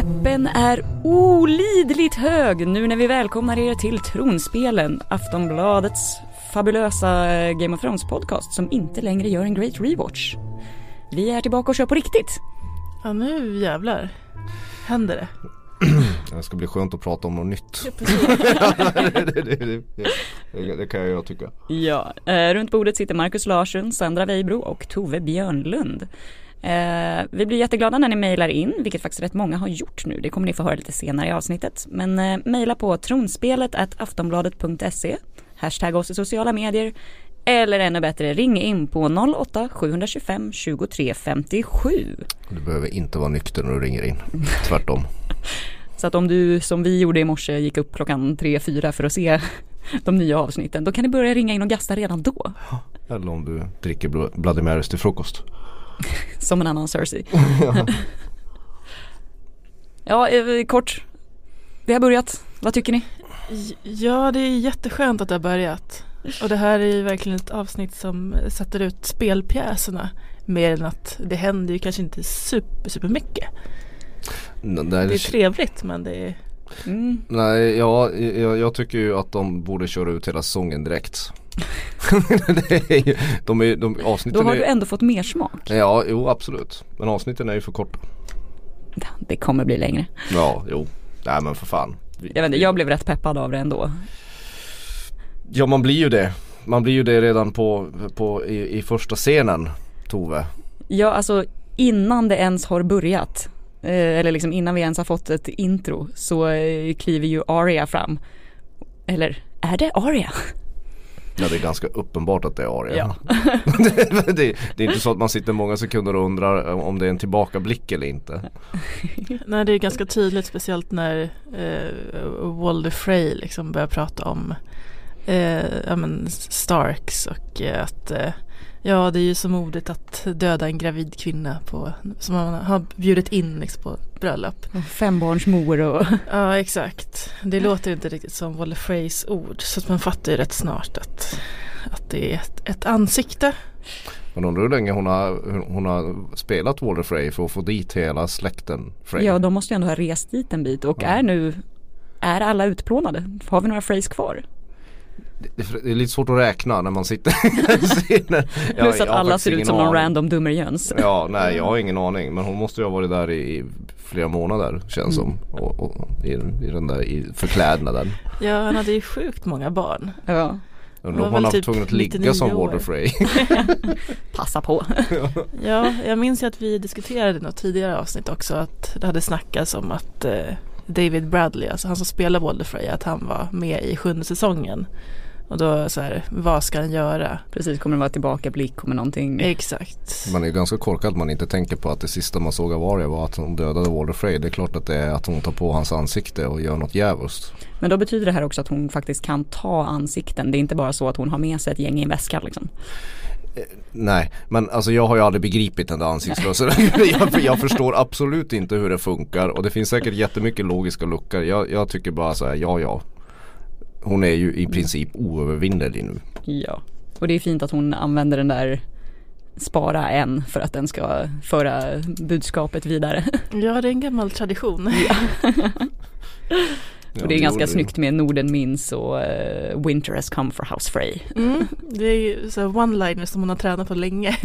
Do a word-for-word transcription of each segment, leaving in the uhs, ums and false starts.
Peppen är olidligt hög nu när vi välkomnar er till Tronspelen, Aftonbladets fabulösa Game of Thrones podcast som inte längre gör en great rewatch. Vi är tillbaka och kör på riktigt. Ja, nu jävlar händer det. Det ska bli skönt att prata om något nytt. det, det, det, det, det, det kan jag tycka. Ja, eh, runt bordet sitter Marcus Larsson, Sandra Weibro och Tove Björnlund. Eh, vi blir jätteglada när ni mejlar in, vilket faktiskt rätt många har gjort nu. Det kommer ni få höra lite senare i avsnittet. Men eh, mejla på tronspelet at aftonbladet punkt se, hashtag oss i sociala medier, eller ännu bättre, ring in på noll åtta sju två fem tjugotre femtiosju. Du behöver inte vara nykter när du ringer in, tvärtom. Så att om du, som vi gjorde i morse, gick upp klockan tre fyra för att se de nya avsnitten, då kan ni börja ringa in och gasta redan då. Eller om du dricker Bloody Marys till frukost. Som en annan Cersei. Ja, eh, kort. Vi har börjat. Vad tycker ni? Ja, det är jätteskönt att det har börjat. Och det här är ju verkligen ett avsnitt som sätter ut spelpjäserna. Mer än att det händer ju kanske inte super, super mycket. Det är, det är trevligt, men det är... Mm. Nej, ja, jag, jag tycker ju att de borde köra ut hela säsongen direkt. det är ju, de är, de, avsnitten Då har är, du ändå fått mer smak. Ja, jo, absolut. Men avsnitten är ju för korta. Det kommer bli längre. Ja, jo. Nej, men för fan. Jag vet inte, jag blev rätt peppad av det ändå. Ja, man blir ju det. Man blir ju det redan på, på i, i första scenen, Tove. Ja, alltså innan det ens har börjat, eh, eller liksom innan vi ens har fått ett intro, så eh, kliver ju Arya fram. Eller, är det Arya? Ja, det är ganska uppenbart att det är Arya. Ja. det, det, det är inte så att man sitter många sekunder och undrar om det är en tillbakablick eller inte. Nej, det är ganska tydligt, speciellt när eh, Walder Frey liksom börjar prata om eh, ja, men Starks och eh, att eh, ja, det är ju så modigt att döda en gravid kvinna på, som man har bjudit in liksom, på bröllop. Fembarnsmor och... Ja, exakt. Det låter inte riktigt som Walder Freys ord, så att man fattar ju rätt snart att, att det är ett, ett ansikte. Men undrar hur länge hon har, hon har spelat Walder Frey för att få dit hela släkten Frey. Ja, de måste ju ändå ha rest dit en bit. Och ja. är nu är alla utplånade? Har vi några Freys kvar? Det, det är lite svårt att räkna när man sitter. Plus att alla ser ut som någon random dummerjöns. Ja, nej, jag har ingen aning. Men hon måste ju ha varit där i flera månader, känns mm. som. Och, och, i, i den där i förklädnaden. Ja, han hade ju sjukt många barn. Ja. Undrar om han har typ tvungen att ligga som Walder Frey. Passa på. Ja, jag minns ju att vi diskuterade något tidigare avsnitt också, att det hade snackats om att eh, David Bradley, alltså han som spelar Walder Frey, att han var med i sjunde säsongen. Och då så här, vad ska han göra? Precis, kommer det vara tillbaka blick, kommer någonting. Exakt. Man är ganska korkad att man inte tänker på att det sista man såg av Arya var att hon dödade Walder Frey. Det är klart att det är att hon tar på hans ansikte och gör något jävligt. Men då betyder det här också att hon faktiskt kan ta ansikten. Det är inte bara så att hon har med sig ett gäng i en väska liksom. Nej, men alltså jag har ju aldrig begripit den där ansiktsrörelsen. jag, jag förstår absolut inte hur det funkar. Och det finns säkert jättemycket logiska luckor. Jag, jag tycker bara så här, ja ja. Hon är ju i princip oövervinnelig nu. Ja, och det är fint att hon använder den där spara en för att den ska föra budskapet vidare. Ja, det är en gammal tradition. Ja. Och det är ganska det. snyggt med Norden minns och uh, Winter has come for House Frey. Mm, det är ju så one-liner som hon har tränat på länge.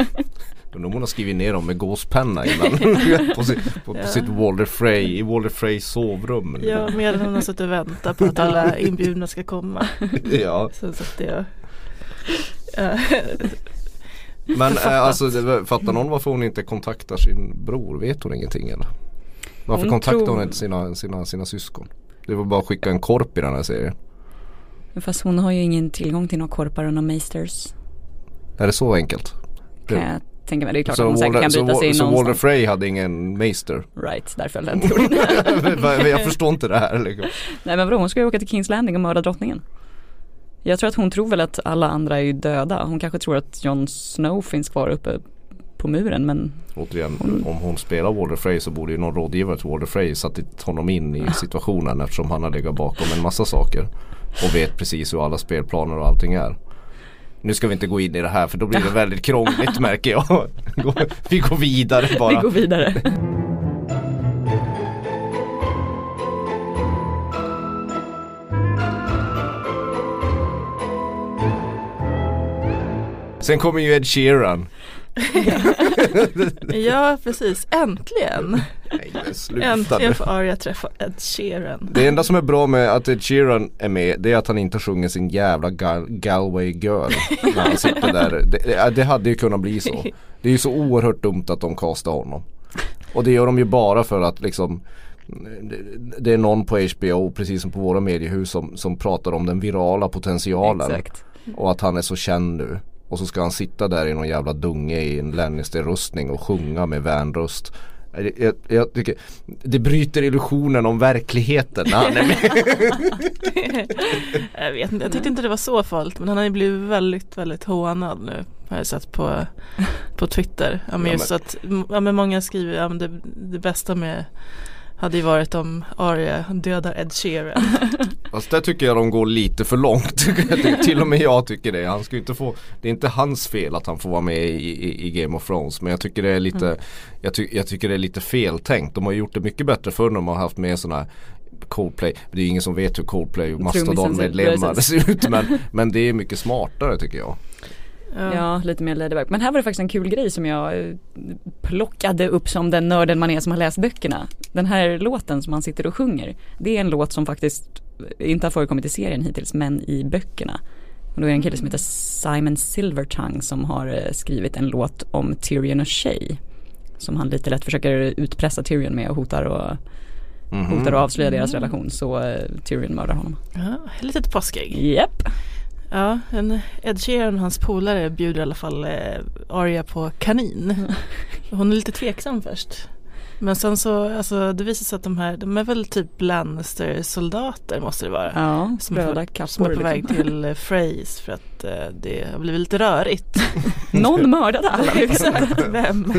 Men hon har skrivit ner dem med gåspenna innan på, sitt, på, ja. på sitt Walder Frey, i Walder Freys sovrum. Ja, medan hon har suttit och väntat på att alla inbjudna ska komma. Ja. Så, så att det, ja. Men äh, alltså, fattar någon varför hon inte kontaktar sin bror? Vet hon ingenting eller? Varför hon kontaktar tror... hon inte sina, sina, sina syskon? Det var bara att skicka en korp i den här serien. Fast hon har ju ingen tillgång till några korpar och några meisters. Är det så enkelt? Kan jag tänka mig, det är klart så att hon säkert kan byta så, sig in så någonstans. Walder Frey hade ingen meister? Right, därför den teorin. Jag förstår inte det här. Liksom. Nej, men vadå? Hon ska ju åka till King's Landing och mörda drottningen. Jag tror att hon tror väl att alla andra är ju döda. Hon kanske tror att Jon Snow finns kvar uppe på muren, men... Återigen, hon... om hon spelar Walder Frey så borde ju någon rådgivare till Walder Frey satt honom in i situationen eftersom han har legat bakom en massa saker och vet precis hur alla spelplaner och allting är. Nu ska vi inte gå in i det här för då blir det väldigt krångligt märker jag. Vi går vidare bara. Vi går vidare. Sen kommer ju Ed Sheeran. Ja, precis. Äntligen. Nej, men sluta. Äntligen får Arya träffa Ed Sheeran. Det enda som är bra med att Ed Sheeran är med, det är att han inte sjunger sin jävla Gal- Galway Girl när han sitter där. Det, det hade ju kunnat bli så. Det är ju så oerhört dumt att de kastar honom. Och det gör de ju bara för att liksom det är någon på H B O, precis som på våra mediehus, som, som pratar om den virala potentialen. Exakt. Och att han är så känd nu. Och så ska han sitta där i någon jävla dunge i en Lannister-rustning och sjunga med vänröst. Jag, jag, jag tycker det bryter illusionen om verkligheten när han är med. Jag vet inte, jag tyckte inte det var så farligt, men han har ju blivit väldigt, väldigt hånad nu, har jag sett på, på Twitter. Ja, men just ja, men... att ja, men många skriver ja, men det, det bästa med hade ju varit om Arya dödar Ed Sheeran. Fast där tycker jag de går lite för långt. Till och med jag tycker det. Han ska inte få, det är inte hans fel att han får vara med i, i, i Game of Thrones. Men jag tycker det är lite mm. jag, ty, jag tycker det är lite feltänkt. De har gjort det mycket bättre förr när de har haft med sådana Coldplay. Det är ingen som vet hur Coldplay och Mastodon-medlemmar ser ut. Men, men det är mycket smartare tycker jag. Ja. ja, lite mer ladyback. Men här var det faktiskt en kul grej som jag plockade upp som den nörden man är som har läst böckerna. Den här låten som han sitter och sjunger, det är en låt som faktiskt inte har förekommit i serien hittills, men i böckerna. Och då är det en kille som heter Simon Silvertongue som har skrivit en låt om Tyrion och Shay, som han lite lätt försöker utpressa Tyrion med och hotar och mm-hmm. hotar och avslöja deras mm. relation, så uh, Tyrion mördar honom. Ja, litet påskägg. Japp. Ja, en Ed Sheeran och hans polare bjuder i alla fall eh, Arya på kanin. Hon är lite tveksam först. Men sen så, alltså det visar sig att de här, de är väl typ Lannister-soldater måste det vara. Ja, som, är på, som är på väg till eh, Freys för att eh, det har blivit lite rörigt. Någon mördade alla. Exakt, vem?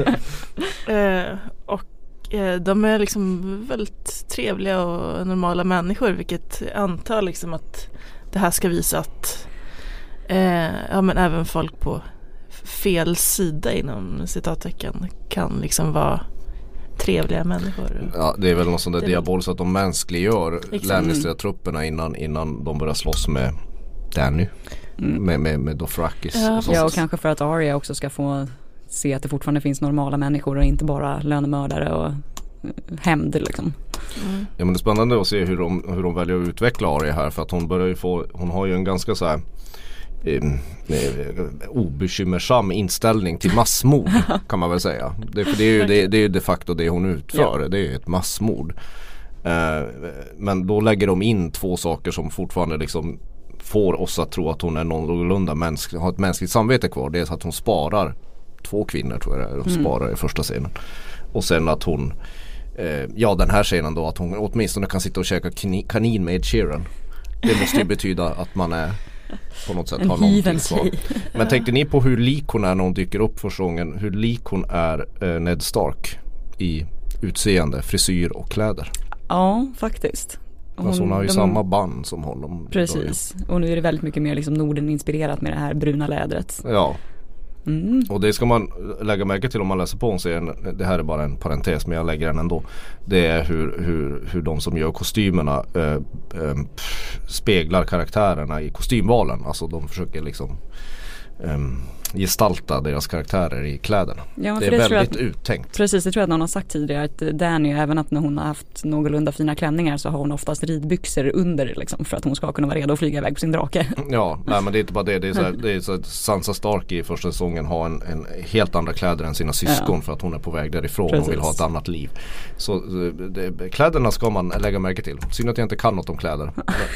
eh, och eh, de är liksom väldigt trevliga och normala människor, vilket antar liksom att det här ska visa att eh, ja, men även folk på fel sida inom citattecken kan liksom vara trevliga människor. Ja, det är väl något sånt där diabol så att de mänskliggör Lannister-trupperna innan, innan de börjar slåss med Dany. Mm. Med, med, med Dothrakis. Ja. Och, ja, och kanske för att Arya också ska få se att det fortfarande finns normala människor och inte bara lönemördare och hämnd liksom. Mm. Ja, men det är spännande att se hur de, hur de väljer att utveckla Arya här, för att hon börjar ju få, hon har ju en ganska så här eh, obekymmersam inställning till massmord kan man väl säga. Det, för det är ju det, det är de facto det hon utför, ja. Det är ju ett massmord. Eh, men då lägger de in två saker som fortfarande liksom får oss att tro att hon är någorlunda mänsklig, har ett mänskligt samvete kvar. Det är så att hon sparar två kvinnor tror jag det är, de sparar mm. i första scenen. Och sen att hon eh, ja, den här scenen då, att hon åtminstone kan sitta och käka kanin med Ed Sheeran. Det måste ju betyda att man är på något sätt en har någonting kvar. Men tänkte ni på hur lik hon är när hon dyker upp för sången, hur lik hon är eh, Ned Stark i utseende, frisyr och kläder? Ja, faktiskt. Hon, alltså hon har ju de, samma band som honom. Precis, och nu är det väldigt mycket mer liksom Norden-inspirerat med det här bruna lädret. Ja. Mm. Och det ska man lägga märke till om man läser på en serien. Det här är bara en parentes, men jag lägger den ändå. Det är hur, hur, hur de som gör kostymerna äh, äh, speglar karaktärerna i kostymvalen. Alltså de försöker liksom äh, gestalta deras karaktärer i kläderna. Ja, det är det väldigt att, uttänkt. Precis, det tror jag att någon har sagt tidigare, att Dany, även att när hon har haft någorlunda fina klänningar så har hon oftast ridbyxor under liksom, för att hon ska kunna vara redo att flyga iväg på sin drake. Ja, nej, men det är inte bara det. Det är så, här, det är så att Sansa Stark i första säsongen har en, en helt andra kläder än sina syskon, ja. För att hon är på väg därifrån. Precis. Och vill ha ett annat liv. Så det, kläderna ska man lägga märke till. Synd att jag inte kan något om kläder.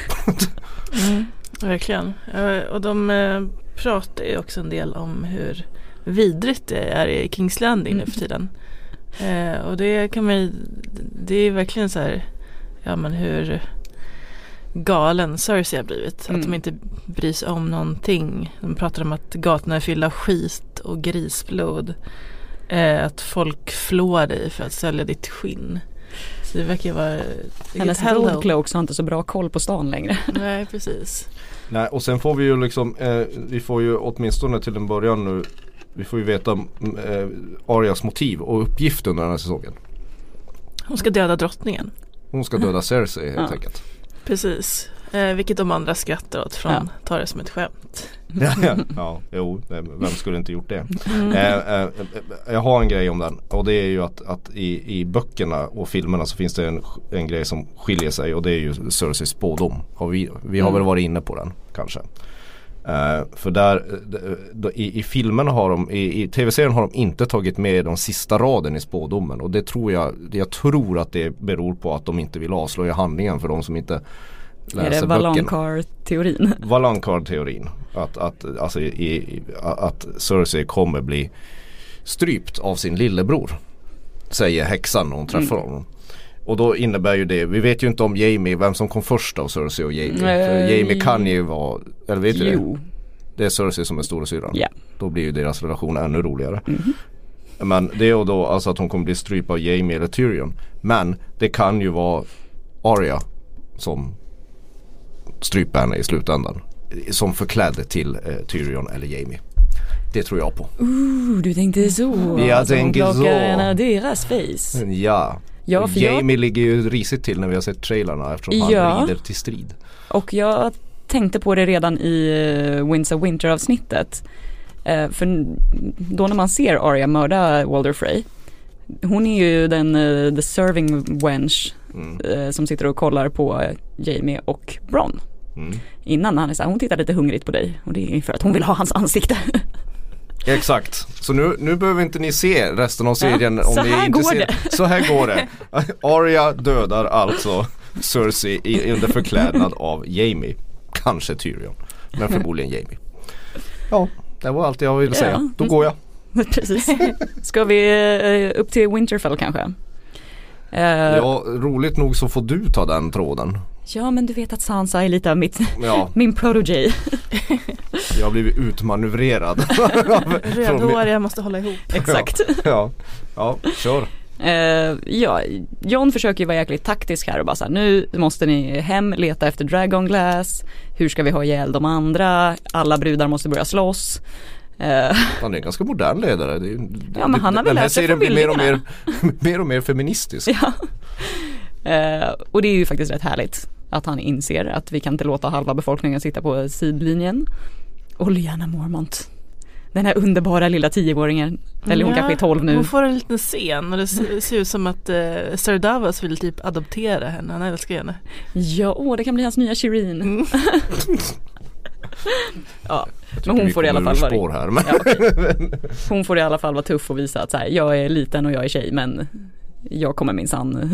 mm, verkligen. Och de pratar ju också en del om hur vidrigt det är i King's Landing nu för tiden. Eh, och det kan man ju, det är verkligen så här, ja men hur galen Cersei har blivit. Mm. Att de inte bryr sig om någonting. De pratar om att gatorna är fyllda av skit och grisblod. Eh, att folk flår dig för att sälja ditt skinn. Så det verkar vara... Hennes Roadcloaks har inte så bra koll på stan längre. Nej, precis. Nej, och sen får vi ju liksom, eh, vi får ju åtminstone till en början nu, vi får ju veta eh, Aryas motiv och uppgift under den här säsongen. Hon ska döda drottningen. Hon ska döda Cersei helt ja. enkelt. Precis. Eh, vilket de andra skrattar åt från ja. tar det som ett skämt. ja, ja, ja, jo, vem skulle inte gjort det? Mm. Eh, eh, jag har en grej om den, och det är ju att, att i, i böckerna och filmerna så finns det en, en grej som skiljer sig, och det är ju Cerseis spådom. Och vi, vi har mm. väl varit inne på den kanske. Eh, för där d- i, i filmerna har de, i, i tv-serien har de inte tagit med de sista raden i spådomen, och det tror jag, jag tror att det beror på att de inte vill avslöja handlingen för de som inte är det Valonqar-teorin? Valonqar-teorin. Att, att, alltså, i, i, att Cersei kommer bli strypt av sin lillebror, säger häxan när hon träffar mm. honom. Och då innebär ju det, vi vet ju inte om Jaime, vem som kom först av Cersei och Jaime. Nej. För Jaime kan ju vara, eller vet du jo. det? Det är Cersei som är storasyrran. Yeah. Då blir ju deras relation ännu roligare. Mm. Men det är ju då alltså att hon kommer bli strypt av Jaime eller Tyrion. Men det kan ju vara Arya som strypa henne i slutändan, som förklädd till eh, Tyrion eller Jaime. Det tror jag på. Ooh, du tänkte så. Jag alltså, tänker så. Henne deras face. Ja. Ja, för Jaime jag... ligger ju risigt till när vi har sett trailerna, eftersom han ja. rider till strid. Och jag tänkte på det redan i uh, Winds of Winter avsnittet. Uh, för då när man ser Arya mörda Walder Frey, hon är ju den uh, the serving wench mm. uh, som sitter och kollar på uh, Jaime och Bronn. Mm. Innan han är så här, hon tittar lite hungrigt på dig, och det är för att hon vill ha hans ansikte. Exakt. Så nu, nu behöver inte ni se resten av serien ja, om så ni här inte går ser. Det. Så här går det. Arya dödar alltså Cersei i, under förklädnad av Jaime. Kanske Tyrion, men förmodligen Jaime. Ja, det var allt jag ville säga. Ja. Då går jag. Precis. Ska vi uh, upp till Winterfell kanske? Uh, ja, roligt nog så får du ta den tråden. Ja, men du vet att Sansa är lite av mitt, ja. min protege. Jag har blivit utmanövrerad. Rödhåriga måste hålla ihop. Exakt. Ja, ja, ja kör. Uh, ja, Jon försöker ju vara jäkligt taktisk här och bara så här, nu måste ni hem, leta efter Dragonglass. Hur ska vi ha ihjäl de andra? Alla brudar måste börja slåss. Uh, han är en ganska modern ledare. Det, ja, men han har väl lärt sig från blir mer och mer, mer och mer feministisk. Ja. Uh, och det är ju faktiskt rätt härligt att han inser att vi kan inte låta halva befolkningen sitta på sidlinjen. Och Lyanna Mormont, den här underbara lilla tioåringen, eller hon ja, kanske är tolv nu. Hon får en liten scen och det ser ut som att uh, Sir Davos vill typ adoptera henne, han älskar henne. Ja, åh, det kan bli hans nya Shireen. Mm. Ja, men hon får i alla fall vara här, men... ja, okay. Hon får i alla fall vara tuff och visa att så här, jag är liten och jag är tjej, men jag kommer minsann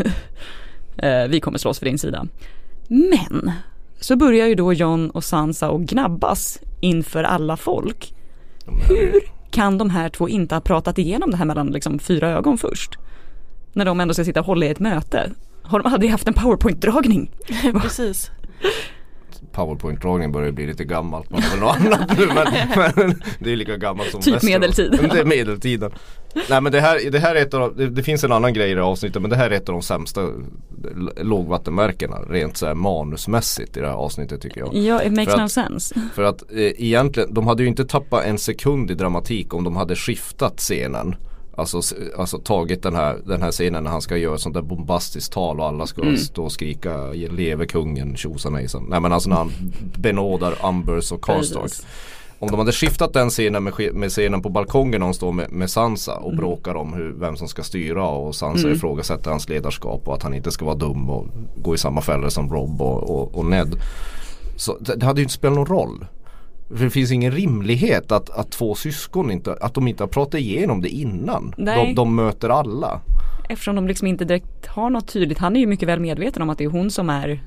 uh, vi kommer slåss för din sida. Men så börjar ju då Jon och Sansa och gnabbas inför alla folk. Hur kan de här två inte ha pratat igenom det här mellan liksom fyra ögon först? När de ändå ska sitta och hålla i ett möte. Har de aldrig haft en PowerPoint-dragning? Precis. PowerPoint-dragning börjar bli lite gammalt. Man får något annat nu, men, men det är lika gammalt som typ medeltiden. Det är medeltiden. Nej, men det här, det här är ett av de, det, det finns en annan grej i det här avsnittet, men det här är ett av de sämsta lågvattenmärkena rent så här manusmässigt i det här avsnittet, tycker jag. Ja, it makes för no att, sense. För att eh, egentligen, de hade ju inte tappat en sekund i dramatik om de hade skiftat scenen. Alltså, alltså tagit den här, den här scenen när han ska göra sånt där bombastiskt tal och alla ska mm. stå och skrika leve kungen, tjosanejsan. Nej, men alltså när han benådar Umbers och Karstark. Om de hade skiftat den scenen med, med scenen på balkongen när hon står med, med Sansa och mm. bråkar om hur, vem som ska styra, och Sansa mm. ifrågasätter hans ledarskap och att han inte ska vara dum och gå i samma fällor som Robb och, och, och Ned. Så det, det hade ju inte spelat någon roll. För det finns ingen rimlighet att, att två syskon inte, att de inte har pratat igenom det innan. De, de möter alla. Eftersom de liksom inte direkt har något tydligt. Han är ju mycket väl medveten om att det är hon som är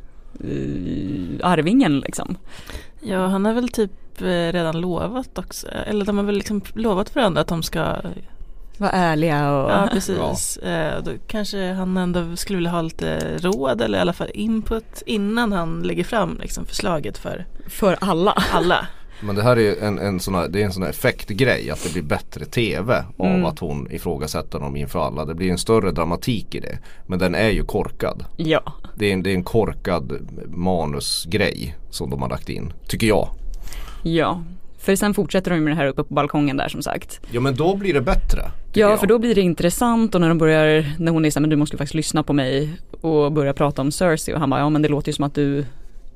uh, arvingen liksom. Ja, han har väl typ redan lovat också. Eller de har väl liksom lovat varandra att de ska vara ärliga. Och... Ja, precis. Ja. Då kanske han ändå skulle vilja ha lite råd eller i alla fall input innan han lägger fram liksom förslaget för, för alla. alla. Men det här är en, en sån här, det är en sån här effektgrej, att det blir bättre tv av mm. att hon ifrågasätter dem inför alla. Det blir en större dramatik i det. Men den är ju korkad. Ja. Det är en, det är en korkad manusgrej som de har lagt in, tycker jag. Ja, för sen fortsätter de med det här uppe på balkongen där, som sagt. Ja, men då blir det bättre. Ja, jag. för då blir det intressant, och när de börjar, när hon är så här, men du måste faktiskt lyssna på mig, och börjar prata om Cersei, och han bara, ja men det låter ju som att du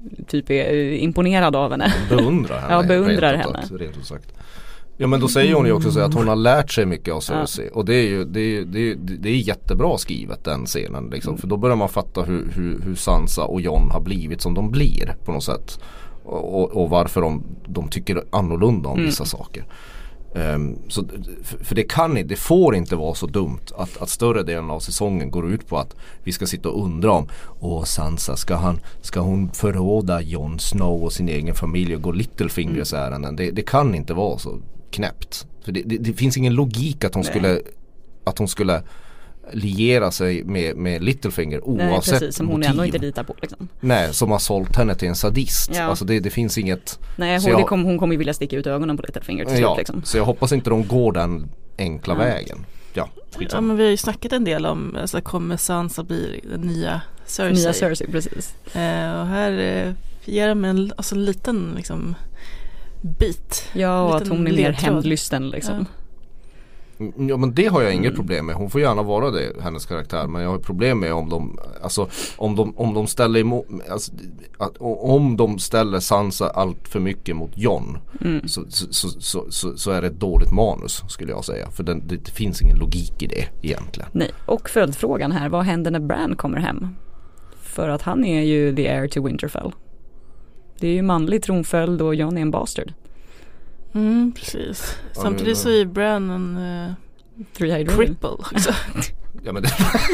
typ är imponerad av henne. Beundrar henne. Ja, beundrar rent henne. Ut, rent ut sagt. Ja, men då säger hon ju också så att hon har lärt sig mycket av Cersei. Ja. Och det är ju det är, det är, det är jättebra skrivet, den scenen liksom. Mm. För då börjar man fatta hur, hur, hur Sansa och Jon har blivit som de blir på något sätt. Och, och varför de, de tycker annorlunda om mm. vissa saker. Um, så, för det kan inte, det får inte vara så dumt att, att större delen av säsongen går ut på att vi ska sitta och undra om åh Sansa, ska, han, ska hon förråda Jon Snow och sin egen familj och gå Littlefingers mm. ärenden. Det, det kan inte vara så knäppt. För det, det, det finns ingen logik att hon Nej. skulle att hon skulle liera sig med, med Littlefinger oavsett Nej, precis, som hon motiv. ändå inte litar på liksom. Nej, som har sålt henne till en sadist. Ja. Alltså det, det finns inget. Nej, hon, jag, kom, hon kommer ju vilja sticka ut ögonen på Littlefinger till ja, slut liksom. Så jag hoppas inte de går den enkla mm. vägen. Ja, ja, men vi har ju snackat en del om alltså, kommer Sansa bli den nya Cersei. Nya Cersei, precis. Eh, och här eh, ger de en alltså, liten liksom bit. Ja, och att hon är mer hämndlysten liksom. Ja. Ja, men det har jag inget mm. problem med. Hon får gärna vara det, hennes karaktär. Men jag har problem med om de alltså, om de, om de ställer emot, alltså, att, om de ställer Sansa allt för mycket mot Jon mm. så, så, så, så, så är det ett dåligt manus skulle jag säga. För den, det, det finns ingen logik i det egentligen. Nej, och följdfrågan här, vad händer när Bran kommer hem? För att han är ju the heir to Winterfell. Det är ju manlig tronföljd och Jon är en bastard. Mm, precis. Samtidigt så är Bran en uh, Three-eyed cripple också. Ja, men det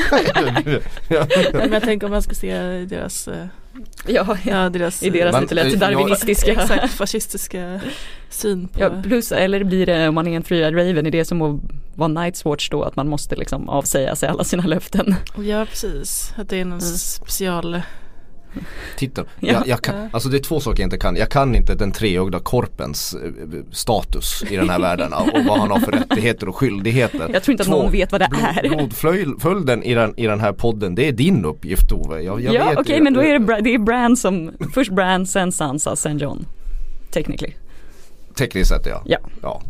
ja. Men jag tänker om man ska se deras uh, ja, ja, deras i deras man, lite lätt darwinistiska ja, exakt, fascistiska syn på. Ja, plus eller blir det om man är en Three-eyed Raven är det som att vara Night's Watch då att man måste liksom avsäga sig alla sina löften. Ja, precis. Att det är en mm. special Titta, ja. jag, jag kan, alltså det är två saker jag inte kan. Jag kan inte den treögda korpens status i den här världen och vad han har för rättigheter och skyldigheter. Jag tror inte att två, någon vet vad det är. Blodföljden i den, i den här podden, det är din uppgift, Tove. Jag, jag ja, okej, okay, men då är det, det är Bran som, först Bran, sen Sansa, sen Jon. Technically. Tekniskt sett, ja. Ja. Ja.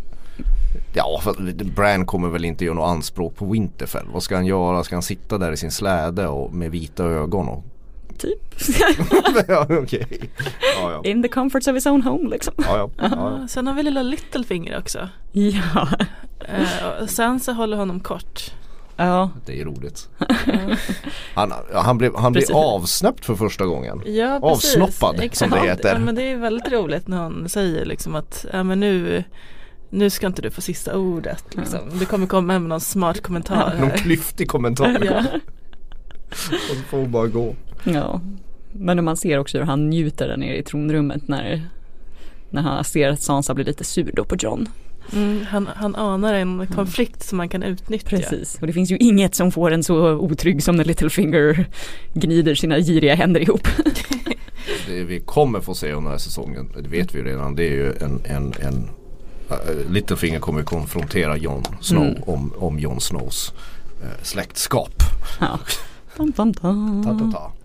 Ja, för Bran kommer väl inte göra något anspråk på Winterfell. Vad ska han göra? Ska han sitta där i sin släde och med vita ögon och typ. ja, okay. ja, ja. In the comforts of his own home liksom. Ja, ja. Ja, ja. Sen har vi lilla Littlefinger också. Ja. Uh, sen så håller honom kort. Ja. Det är roligt. han, han blev, han blev avsnäppt för första gången. Ja, avsnoppad precis. som det heter. Ja, men det är väldigt roligt när han säger liksom att ja, men nu, nu ska inte du få sista ordet. Liksom. Ja. Du kommer komma med någon smart kommentar här. Någon klyftig kommentar. Ja. Och så får hon bara gå. Ja, men när man ser också hur han njuter där nere i tronrummet när, när han ser att Sansa blir lite sur då på Jon. Mm, han, han anar en konflikt mm. som man kan utnyttja. Precis, och det finns ju inget som får en så otrygg som när Littlefinger gnider sina giriga händer ihop. Det vi kommer få se under den här säsongen, det vet vi redan, det är ju en, en, en uh, Littlefinger kommer konfrontera Jon Snow mm. om, om Jon Snows uh, släktskap. Ja. Tam, tam, tam. Ta, ta, ta.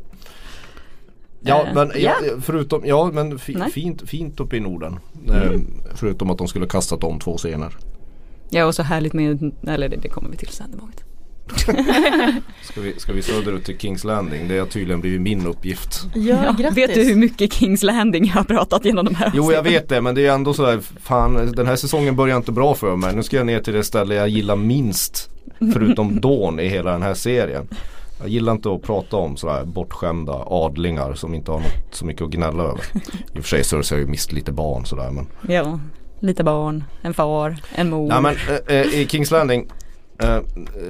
Ja, men ja, yeah. förutom ja, men fi, fint fint uppe i Norden. Mm. Eh, förutom att de skulle kastat om två scener. Ja, och så härligt med eller det, det kommer vi till sen tillbaka. ska vi ska vi söderut till Kings Landing? Det har tydligen blivit min uppgift. Ja, ja, vet du hur mycket Kings Landing jag har pratat genom de här? Jo, jag vet det, men det är ändå så här, fan, den här säsongen börjar inte bra för mig. Nu ska jag ner till det ställe jag gillar minst förutom Dawn i hela den här serien. Jag gillar inte att prata om sådär bortskämda adlingar som inte har något så mycket att gnälla över. I och för sig så har jag ju mist lite barn sådär. Men... Ja, lite barn, en far, en mor. Ja, men äh, äh, i Kings Landing äh, äh,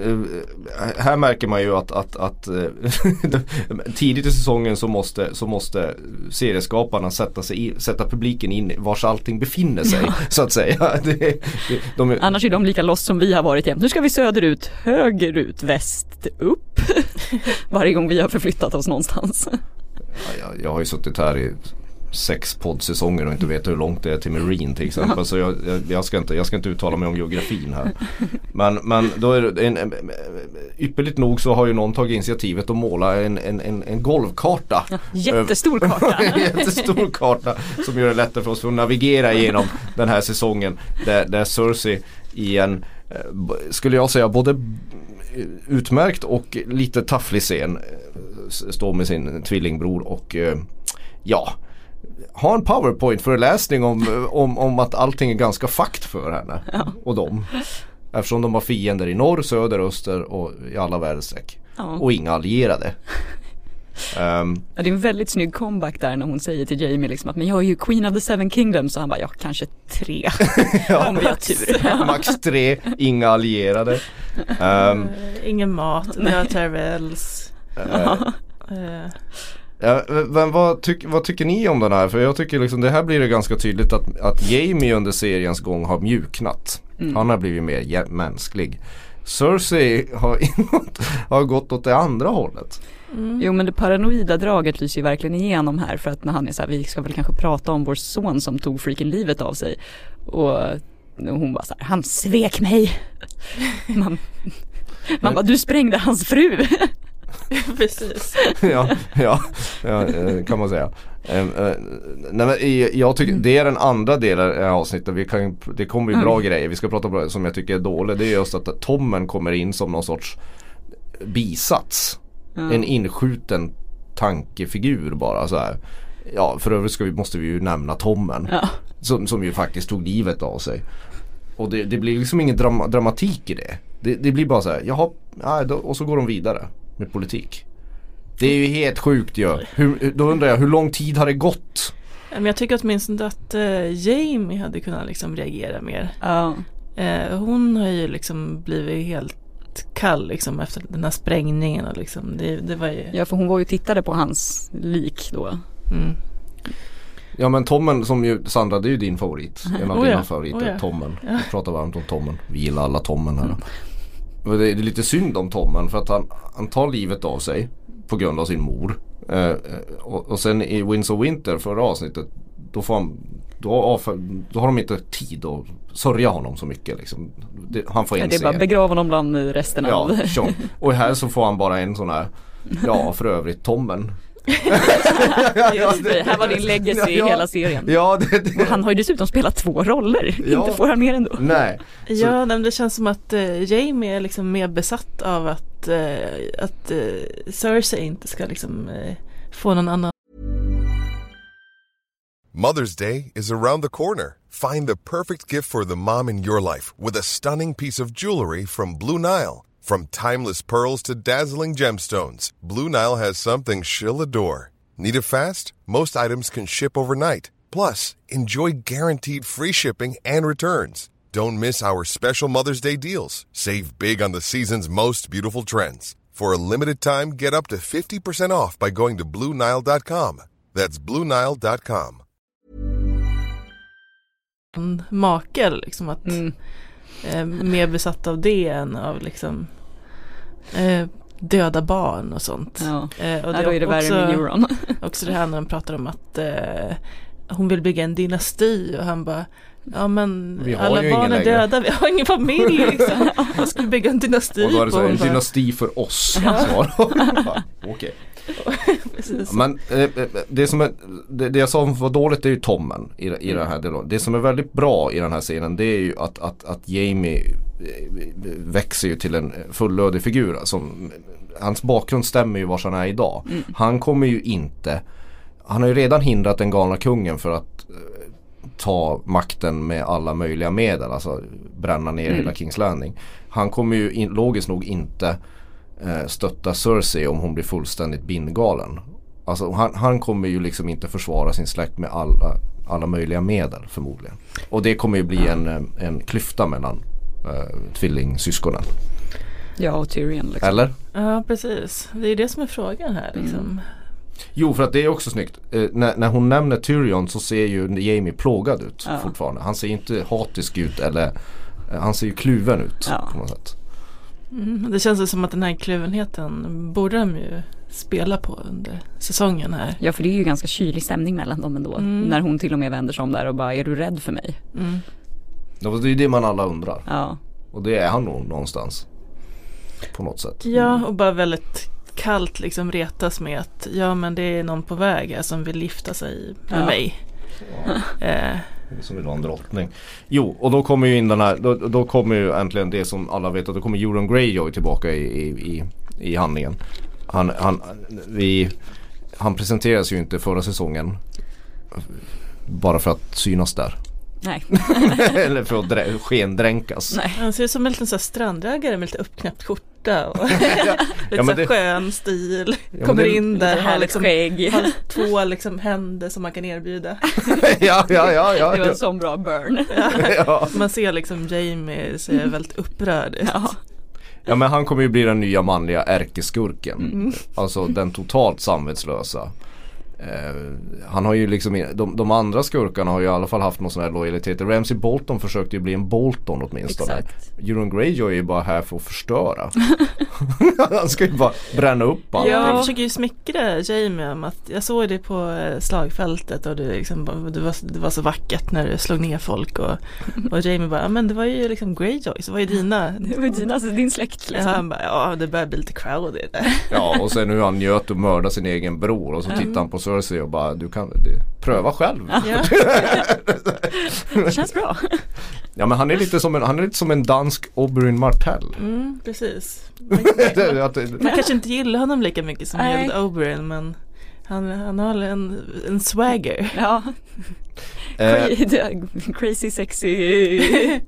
här märker man ju att, att, att äh, tidigt i säsongen så måste, så måste serieskaparna sätta, sig i, sätta publiken in vars allting befinner sig, ja. Så att säga. Det, det, de är... Annars är de lika lost som vi har varit jämt. Nu ska vi söderut, högerut, väst, upp. Varje gång vi har förflyttat oss någonstans. Ja, jag, jag har ju suttit här i sex poddsäsonger och inte vet hur långt det är till Marine till exempel. Ja. Så jag, jag, jag, ska inte, jag ska inte uttala mig om geografin här. Men, men då är det en, en, ypperligt nog så har ju någon tagit initiativet att måla en, en, en, en golvkarta. Ja, jättestor karta. En jättestor karta som gör det lättare för oss att navigera igenom den här säsongen. Där, där Cersei i en, skulle jag säga, både utmärkt och lite tafflig scen står med sin tvillingbror och ja, ha en PowerPoint-föreläsning om, om, om att allting är ganska fakt för henne ja. och dem. Eftersom de har fiender i norr, söder, öster och i alla väderstreck. Ja. Och inga allierade. Um, ja, det är en väldigt snygg comeback där när hon säger till Jamie liksom att men jag är ju Queen of the Seven Kingdoms, så han bara, ja kanske tre ja, om vi har tur. Max tre, inga allierade. Um, Ingen mat, några Tyrells. Uh, uh. Ja, men vad, tyck, vad tycker ni om den här? För jag tycker liksom det här blir det ganska tydligt att, att Jamie under seriens gång har mjuknat. Mm. Han har blivit mer jä- mänsklig. Cersei har, har gått åt det andra hållet. Mm. Jo, men det paranoida draget lyser ju verkligen igenom här, för att när han är så här, vi ska väl kanske prata om vår son som tog freaking livet av sig, och hon bara så här, han svek mig. man man bara, du sprängde hans fru. Precis. ja, ja, ja, kan man säga. Um, uh, nej, men jag tycker det är den andra delen av avsnittet. Vi kan, det kommer ju bra mm. grejer. Vi ska prata om som jag tycker är dåligt. Det är just att Tommen kommer in som någon sorts bisats. Mm. En inskjuten tankefigur bara så här. Ja, för övrigt ska vi, måste vi ju nämna Tommen ja. som, som ju faktiskt tog livet av sig. Och det, det blir liksom ingen dram- dramatik i det. det. Det blir bara så här, jaha, ja, då, och så går de vidare med politik. Det är ju helt sjukt ju. Hur, då undrar jag, hur lång tid har det gått? Men jag tycker åtminstone att uh, Jamie hade kunnat liksom reagera mer. Ja. Uh, hon har ju liksom blivit helt kall liksom efter den här sprängningen och liksom, det, det var ju... Ja, för hon var ju tittade på hans lik då. Mm. Ja, men Tommen som ju, Sandra, det är ju din favorit. En av oh, dina ja. favoriter, oh, ja. Tommen. Ja. Vi pratar varmt om Tommen. Vi gillar alla Tommen här. Mm. Det är lite synd om Tommen för att han, han tar livet av sig på grund av sin mor. Eh, och, och sen i Winds of Winter förra avsnittet, då, får han, då, då har de inte tid att sörja honom så mycket. Liksom. Det, han får en Det är bara begrava honom bland resten ja, av... Ja, och här så får han bara en sån här, ja för övrigt Tommen. Just det, här var din legacy i ja, hela serien. Ja, det, det. Och han har ju dessutom spelat två roller. Ja. Inte får han mer ändå. Nej. Så. Ja, det känns som att uh, Jamie är liksom mer besatt av att, uh, att uh, Cersei inte ska liksom uh, få någon annan. Mother's Day is around the corner. Find the perfect gift for the mom in your life with a stunning piece of jewelry from Blue Nile. From timeless pearls to dazzling gemstones, Blue Nile has something she'll adore. Need it fast? Most items can ship overnight. Plus, enjoy guaranteed free shipping and returns. Don't miss our special Mother's Day deals. Save big on the season's most beautiful trends. For a limited time, get up to fifty percent off by going to blue nile dot com. That's blue nile dot com. Make liksom att mm. eh, mer besatt av det än av liksom eh, döda barn och sånt. Ja, eh, och det ja, då är det värre med Euron. Också det här när de pratar om att eh, hon vill bygga en dynasti och han bara, ja men alla barn är döda, vi har ingen familj liksom. Jag skulle bygga en dynasti. Och då är det så, en bara, dynasti för oss. Ja. Okej. Men eh, det som är, det, det jag sa var dåligt är ju Tommen i, i mm. den här delen. Det som är väldigt bra i den här scenen, det är ju att, att, att Jamie växer ju till en fullödig figur som, hans bakgrund stämmer ju var han är idag. Mm. Han kommer ju inte, han har ju redan hindrat den galna kungen för att eh, ta makten med alla möjliga medel, alltså bränna ner mm. hela King's Landing. Han kommer ju in, logiskt nog inte stötta Cersei om hon blir fullständigt bindgalen. Alltså han, han kommer ju liksom inte försvara sin släkt med alla, alla möjliga medel förmodligen. Och det kommer ju bli en, en klyfta mellan uh, tvillingsyskonen. Ja, och Tyrion liksom. Eller? Ja, precis. Det är det som är frågan här liksom. Mm. Jo, för att det är också snyggt. Eh, när, när hon nämner Tyrion så ser ju Jamie plågad ut ja. fortfarande. Han ser inte hatisk ut eller eh, han ser ju kluven ut ja. på något sätt. Mm, det känns som att den här kluvenheten borde de ju spela på under säsongen här. Ja, för det är ju ganska kylig stämning mellan dem ändå. Mm. När hon till och med vänder sig om där och bara, är du rädd för mig? Mm. Ja, det är ju det man alla undrar. Ja. Och det är han nog någonstans. På något sätt. Ja, och bara väldigt kallt liksom retas med att ja, men det är någon på väg här som vill lyfta sig med ja. mig. Ja. Eh. Som vill ha en drottning. Jo, och då kommer ju in den här, då, då kommer ju äntligen det som alla vet, att då kommer Euron Greyjoy tillbaka i, i, i, i handlingen. Han, han, vi, han presenteras ju inte förra säsongen bara för att synas där. Nej. Eller för att drä- skendränkas. Nej. Han ser ut som en liten så här strandägare med lite uppknäppt skjorta och ja, lite ja, så det, skön stil. Ja, Kommer det, in där, har liksom skägg. har två liksom händer som man kan erbjuda. ja, ja, ja, ja, Det var ja. en sån bra burn. ja. Man ser liksom Jamie ser väldigt upprörd ut. Ja. Ja, men han kommer ju bli den nya manliga ärkeskurken. Mm. Alltså den totalt samvetslösa. Eh, han har ju liksom, de, de andra skurkarna har ju i alla fall haft någon sån här lojalitet. Ramsay Bolton försökte ju bli en Bolton åtminstone. Exakt. Euron Greyjoy är ju bara här för att förstöra. Han ska ju bara bränna upp allt. Ja, jag försöker ju smickra Jamie om att jag såg det på slagfältet och det, liksom, det, var, det var så vackert när du slog ner folk och, och Jamie bara, men det var ju liksom Greyjoy, så var ju dina Det var dina, alltså din släkt liksom. Ja, han bara, ja det börjar bli lite crowded där. Ja, och sen hur han njöt och mördade sin egen bror och så Mm. tittar han på Cersei och bara, du kan det, pröva själv. Ja. Det känns bra. Ja, men han är lite som en, han är lite som en dansk Oberyn Martell. Mm, precis. Man, Det- att det- man kanske inte gillar honom lika mycket som Nej. Gerald Oberyn, men han, han har en, en swagger. Ja. eh, Cra- Crazy sexy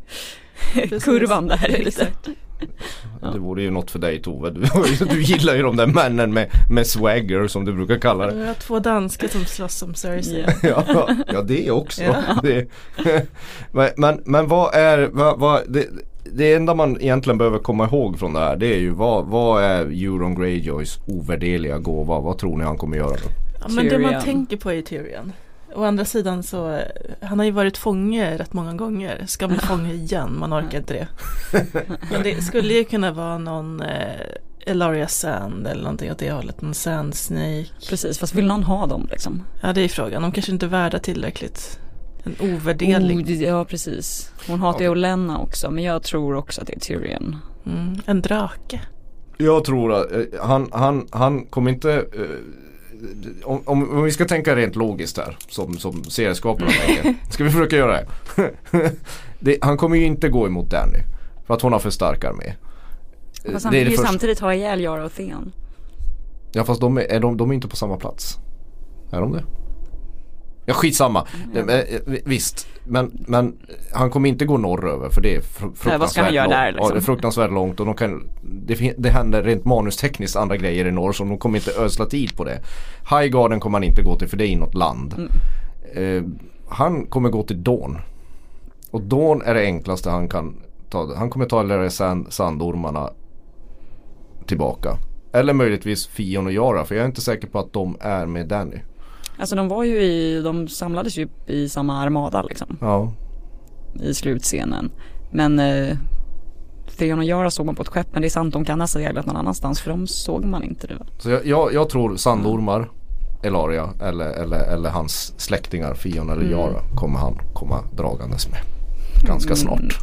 kurvan där lite. Exakt. Det vore ju något för dig, Tove. Du, du gillar ju de där männen med, med swagger som du brukar kalla det. Jag har två danskar som slåss som Cersei. Ja. Ja, ja det också. Ja. Det, men, men, men vad är vad, vad, det, det enda man egentligen behöver komma ihåg från det här, det är ju vad, vad är Euron Greyjoys ovärderliga gåva? Vad tror ni han kommer göra då? Ja, men det man Tyrion. tänker på är Tyrion. Å andra sidan så, han har ju varit fånge rätt många gånger. Ska bli fånge igen, man orkar inte det. Men det skulle ju kunna vara någon eh, Ellaria Sand eller någonting åt det hållet. Någon Sand Snake. Precis, fast vill någon ha dem liksom? Ja, det är frågan. De kanske inte är värda tillräckligt. En ovärderlig. Oh, det- ja, precis. Hon hatar ju Olenna också, men jag tror också att det är Tyrion. Mm, en drake. Jag tror att eh, han, han, han kommer inte eh, om, om, om vi ska tänka rent logiskt här som, som serieskaparna tänker. Ska vi försöka göra det? det? Han kommer ju inte gå emot Dany för att hon har för stark armé. Fast han Det är vill det ju första. samtidigt ha ihjäl Yara och Theon. Ja, fast de är, är de, de är inte på samma plats. Är de det? Ja, skitsamma. Mm. Det, eh, visst, men, men han kommer inte gå norröver för det är fr- fruktansvärt Nej, vad ska han göra långt. där, liksom? Ja, det är fruktansvärt långt och de kan, det, fin- det händer rent manustekniskt andra grejer i norr så de kommer inte ösla tid på det. Highgarden kommer han inte gå till för det är inåt land. Mm. Eh, han kommer gå till Dawn. Och Dawn är det enklaste han kan ta. Han kommer ta alla sand, sandormarna tillbaka. Eller möjligtvis Fion och Yara, för jag är inte säker på att de är med Dany. Alltså de var ju i, de samlades ju i samma armada liksom Ja. i slutscenen. Men eh, Theon och Yara såg man på ett skepp, men det är sant, de kan nästan jäglat någon annanstans för de såg man inte det. Så jag, jag, jag tror sandormar, Ellaria eller, eller, eller hans släktingar Fion eller Mm. Yara kommer han komma dragandes med ganska snart.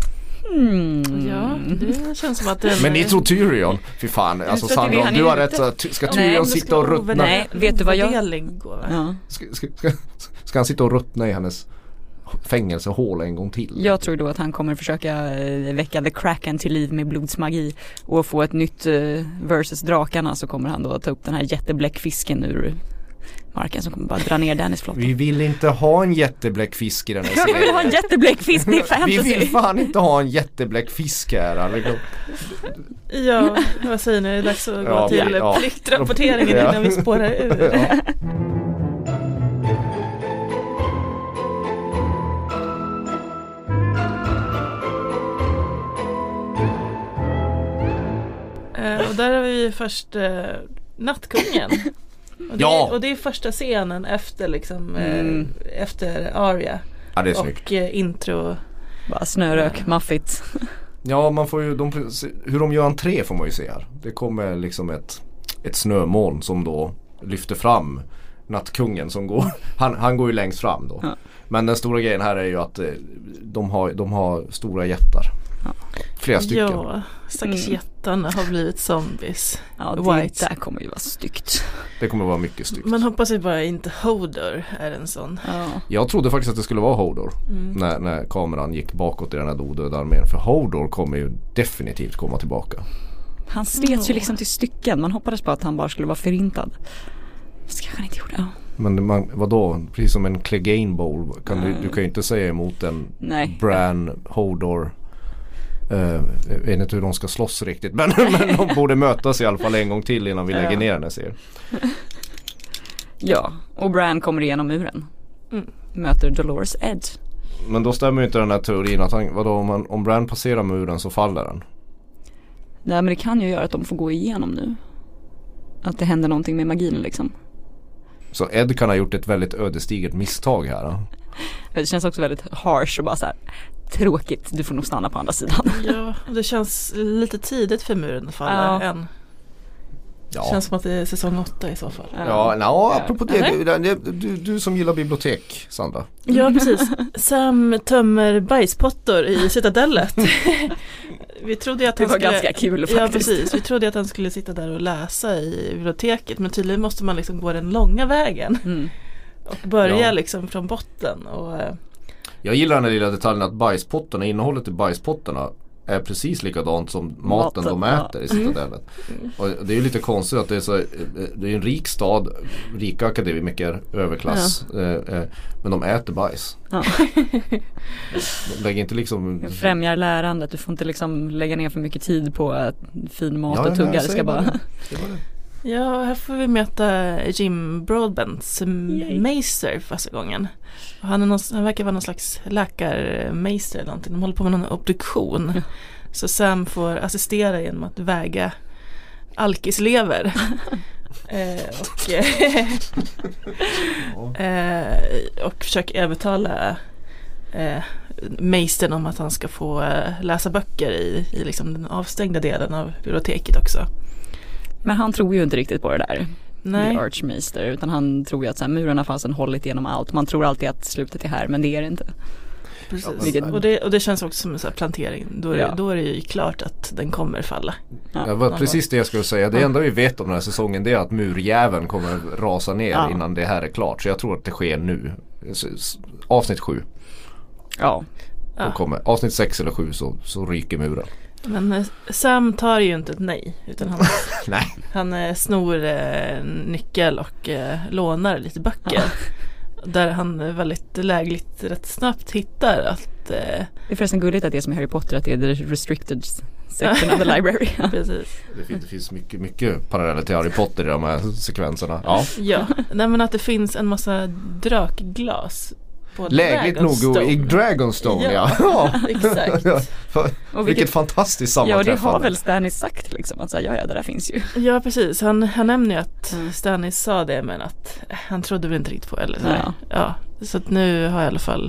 Mm. Ja, det känns som att den... Men ni tror Tyrion? Fy fan, alltså tror att det är det Sandor, han du är har ute rätt. Så, ty- ska Nej, Tyrion men det sitta ska och vara ruttna? Nej, vet du vad jag- ovärderlig gåva. Ja. Ska, ska, ska, ska han sitta och ruttna i hennes fängelsehål en gång till? Jag tror då att han kommer försöka eh, väcka The Kraken till liv med blodsmagi och få ett nytt eh, versus drakarna, så kommer han då ta upp den här jättebläckfisken ur marken som kommer bara dra ner Dannys flotta. Vi vill inte ha en jättebläckfisk i den här Jag vill ha en serien. jättebläckfisk, det är Vi fantasy. vill fan inte ha en jättebläckfisk här. Liksom. Ja, vad säger ni? Det är dags att Ja, gå till ja. pliktrapporteringen Ja. innan vi spårar ur. Ja. Eh, och där har vi först eh, Nattkungen. Och det, Ja. och det är första scenen efter liksom eh, Mm. efter Arya Ja, det är snyggt. och eh, intro. Bara snörök, maffigt. Ja, man får ju, de, hur de gör entré får man ju se här. Det kommer liksom ett, ett snömoln som då lyfter fram Nattkungen som går, han, han går ju längst fram då. Ja. Men den stora grejen här är ju att eh, de har, de har stora jättar. Ja. Flera stycken. Ja, stackars Mm. jättarna har blivit zombies. Ja, det White. där kommer ju vara styggt. Det kommer vara mycket styggt. Man hoppas ju bara inte Hodor är en sån. Ja. Jag trodde faktiskt att det skulle vara Hodor Mm. när, när kameran gick bakåt i den här odöda armén. För Hodor kommer ju definitivt komma tillbaka. Han slets ju Ja. liksom till stycken. Man hoppades på att han bara skulle vara förintad. Fast kanske han inte gjorde. Ja. Men man, vadå? Precis som en Clegane Bowl. Kan Mm. du, du kan ju inte säga emot en Nej. Bran, Hodor. Uh, jag vet inte hur de ska slåss riktigt. Men, men de borde mötas i alla fall en gång till innan vi lägger Ja. ner den här serien. Ja, och Bran kommer igenom muren. Mm. Möter Dolores Edd. Men då stämmer ju inte den här teorin att han, vadå, om, man, om Bran passerar muren så faller den. Nej, men det kan ju göra att de får gå igenom nu. Att det händer någonting med magin liksom. Så Ed kan ha gjort ett väldigt ödesdigert misstag här. Då. Det känns också väldigt harsh och bara så här tråkigt. Du får nog stanna på andra sidan. Ja, och det känns lite tidigt för muren att falla Ja. än. Ja. Det känns som att det är säsong åtta i så fall. Ja, no, apropå det, Eller? du, du, du, du som gillar bibliotek, Sandra. Ja, precis. Sam tömmer bajspottor i citadellet. Vi trodde ju att Det han var skulle... ganska kul faktiskt. Ja, precis. Vi trodde att han skulle sitta där och läsa i biblioteket. Men tydligen måste man liksom gå den långa vägen. Mm. Och börja Ja. liksom från botten. Och, eh, Jag gillar den här lilla detaljen att bajspotterna, innehållet i bajspotterna är precis likadant som maten, Maten, de ja. äter i citadellet. Mm. Och det är ju lite konstigt att det är så, det är en rik stad, rika akademiker, överklass, eh, eh, men de äter bajs. Ja. De lägger inte liksom... Det främjar lärandet. Du får inte liksom lägga ner för mycket tid på äh, fin mat Ja, och ja, tugga. jag Det säger ska bara... bara det. Det var det. ja, här får vi möta Jim Broadbents Maester första gången. Och han, är någon, han verkar vara någon slags läkarmeister eller någonting. De håller på med någon obduktion. Så Sam får assistera genom att väga alkislever. eh, och, eh, och försöker övertala eh, meistern om att han ska få eh, läsa böcker i, i liksom den avstängda delen av biblioteket också. Men han tror ju inte riktigt på det där. Nej. The Archmaester. Utan han tror ju att så här, murarna fanns en hållit genom allt. Man tror alltid att slutet är här, men det är det inte. Precis. Ja, Vilket- och, det, och det känns också som en sån här plantering. Då är, Ja. det, då är det ju klart att den kommer falla. Ja. Det var precis det jag skulle säga. Det enda vi vet om den här säsongen, det är att murjäveln kommer rasa ner Ja. innan det här är klart. Så jag tror att det sker nu. S- s- Avsnitt sju. Ja. Ja. Då kommer, avsnitt sex eller sju så, så ryker muren. Men eh, Sam tar ju inte ett nej. Utan han, Nej. han eh, snor eh, nyckel och eh, lånar lite böcker. Där han eh, väldigt lägligt rätt snabbt hittar att... Eh, Det är förresten gulligt att det är som i Harry Potter, att det är the restricted section of the library. precis. Det finns, det finns mycket, mycket paralleller till Harry Potter i de här sekvenserna. Ja. Ja, nej, men att det finns en massa drakglas på Lägligt nog Dragonstone. i Dragonstone, ja. Ja, ja. exakt. Ja. Och Vilket, vilket, fantastiskt ja, och det sammanträffande. har väl Stannis sagt liksom. Att säga, ja, ja, det där finns ju. Ja, precis. Han, han nämner ju att Mm. Stannis sa det, men att eh, han trodde väl inte riktigt på det. Eller så. Ja. Ja, så att nu har jag i alla fall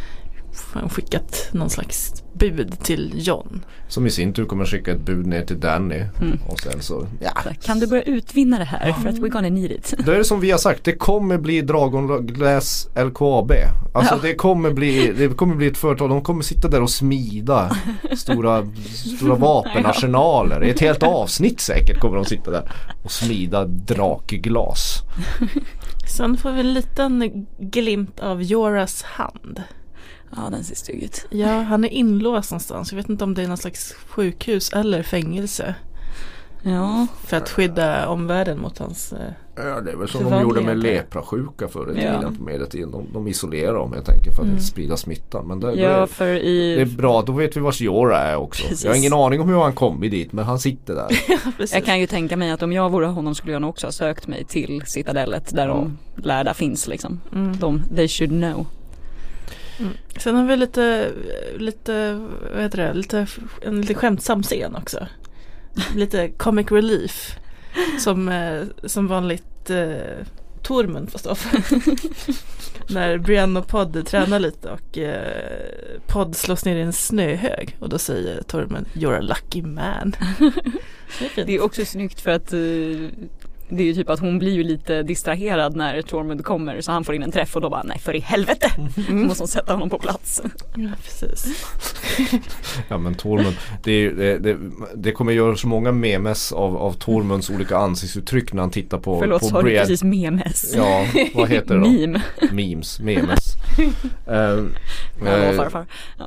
han skickat någon slags bud till Jon. Som i sin tur kommer skicka ett bud ner till Danny. Mm. Och sen så, ja. Så här, kan du börja utvinna det här för att we're gonna need it. Det är det som vi har sagt, det kommer bli Dragon Glass L K A B. Alltså Ja. det kommer bli det kommer bli ett företag, de kommer sitta där och smida stora stora vapenarsenaler. Ett helt avsnitt säkert kommer de sitta där och smida drakglas. Sen får vi en liten glimt av Jorahs hand. Ja, den ser stygg ut. Ja, han är inlåst någonstans. Jag vet inte om det är någon slags sjukhus eller fängelse. Ja, För att skydda omvärlden mot hans... Eh, Ja, det är väl som de Förvandlingar gjorde med på- leprasjuka förr i Ja. tiden på medeltiden. De, de isolerar dem helt enkelt för att Mm. inte sprida smittan. Men det, det, ja är, för det är i... bra, då vet vi var Jorah är också. Precis. Jag har ingen aning om hur han kom dit, men han sitter där. precis. Jag kan ju tänka mig att om jag vore honom skulle jag nog också ha sökt mig till Citadellet där Ja. de lärda finns liksom. Mm. De, they should know. Mm. Sen har vi lite, lite, vad heter det, lite, en lite skämtsam scen också. Lite comic relief. Som, eh, som vanligt eh, Tormund får stå för. När Brienne och Pod tränar lite och eh, Pod slås ner i en snöhög. Och då säger Tormund, you're a lucky man. Det är fint. Det är också snyggt för att uh, det är ju typ att hon blir ju lite distraherad när Tormund kommer så han får in en träff och då bara nej för i helvete måste hon sätta honom på plats. Ja, precis. Ja men Tormund, det, det, det, det kommer göra så många memes av, av Tormunds olika ansiktsuttryck när han tittar på Förlåt, på sa du precis memes? Ja, vad heter det då? Meme. Memes, memes. uh, Ja, uh, farfar. Ja.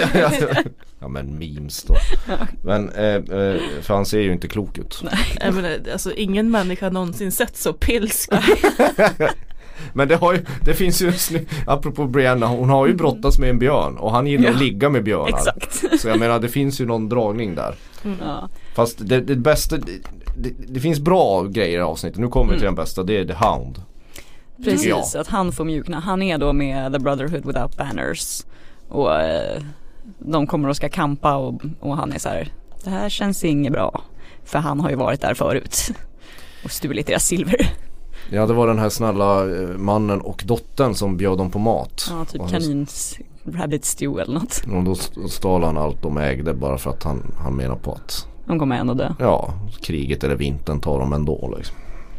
Ja men memes då. Men uh, uh, för han ser ju inte klok ut. Nej, men, alltså, ingen människa någonsin sett så pilsk. Men det, har ju, det finns ju, apropå Brianna, hon har ju brottats med en björn och han gillar ja. att ligga med björnar. Exakt. Så jag menar, det finns ju någon dragning där. Mm. Ja. Fast det, det bästa, det, det, det finns bra grejer i avsnittet. Nu kommer vi mm. till den bästa, det är The Hound. Precis, ja. att han får mjukna. Han är då med The Brotherhood Without Banners. Och eh, de kommer och ska kampa och, och han är så här: det här känns inget bra. För han har ju varit där förut och stulit deras silver. Ja, det var den här snälla mannen och dottern som bjöd dem på mat. Ja, typ kanins rabbit stew eller något. Och då stal han allt de ägde bara för att han, han menar på att de kommer ändå dö. Ja, kriget eller vintern tar dem ändå liksom.